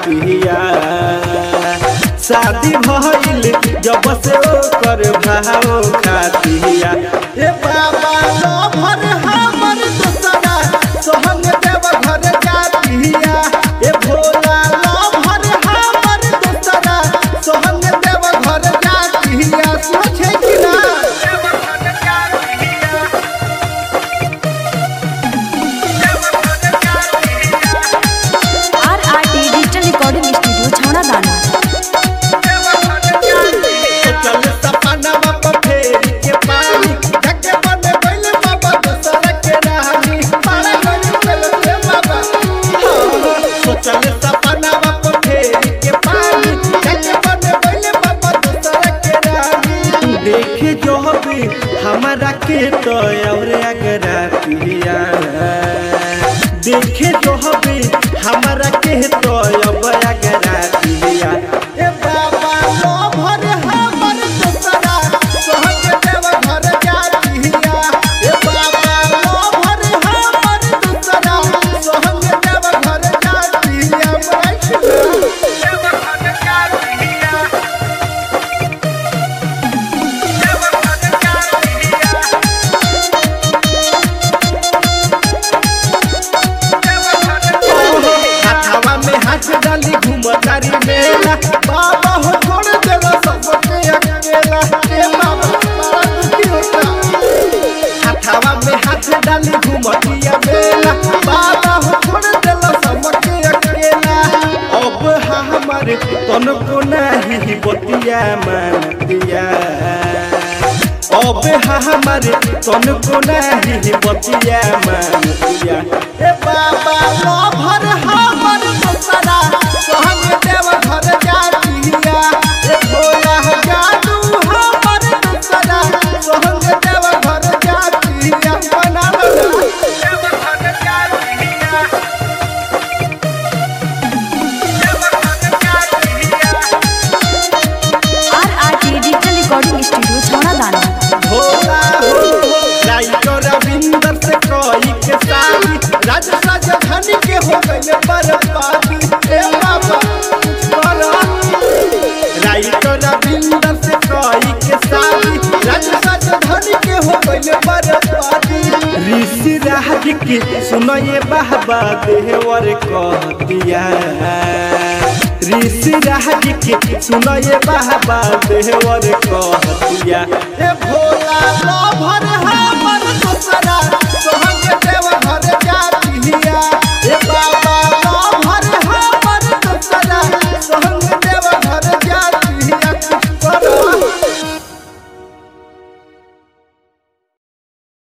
पिया शादी भइल जब से ओकर भाव खातिया ए बाबा लभर हमर दूसरा सोहंग देव घर जातिया ए भोला लभर हमर दूसरा सोहंग देव घर जातिया सोचे कि ना RRT डिजिटल रिकॉर्डिंग स्टूडियो छौड़ा दाना। देखे जो भी हमारा के तो और अगरा पिया देखे जो भी हमारा के तो अब अगरा पिया ए बाबा लभर हमर दूसरा सोहंग देव घर जातिया ए बाबा लभर हमर दूसरा सोहंग देव घर जातिया डाली घूमतारी मेला बाबा हो छोड़ देला सबके अकेला ए बाबा बड़ा दुखी होता हाथवा में हाथ डाली घूमतिया मेला बाबा हो छोड़ देला सबके अकेला अब हमारे तन को नहीं बतिया मानतिया अब हमारे तन को नहीं बतिया मानतिया ए बाबा लभर हमर दूसरा सोहंग देव घर जातिया ए भोला जादू हमर दूसरा सोहंग देव घर जातिया बना RRT डिजिटल रिकॉर्डिंग स्टूडियो छौड़ा दाना। भोला राइटर रविंदर से कोई के साली राज राजधानी के हो गए बर्बादी ए बाबा राइटर रविंदर से कोई के साली राज राजधानी के हो गए बर्बादी ऋषि राज के सुनो ये बाबा देवर कहतिया ऋषि राज के सुनो ये बाबा देवर कहतिया ए भोला लभर हमर दूसरा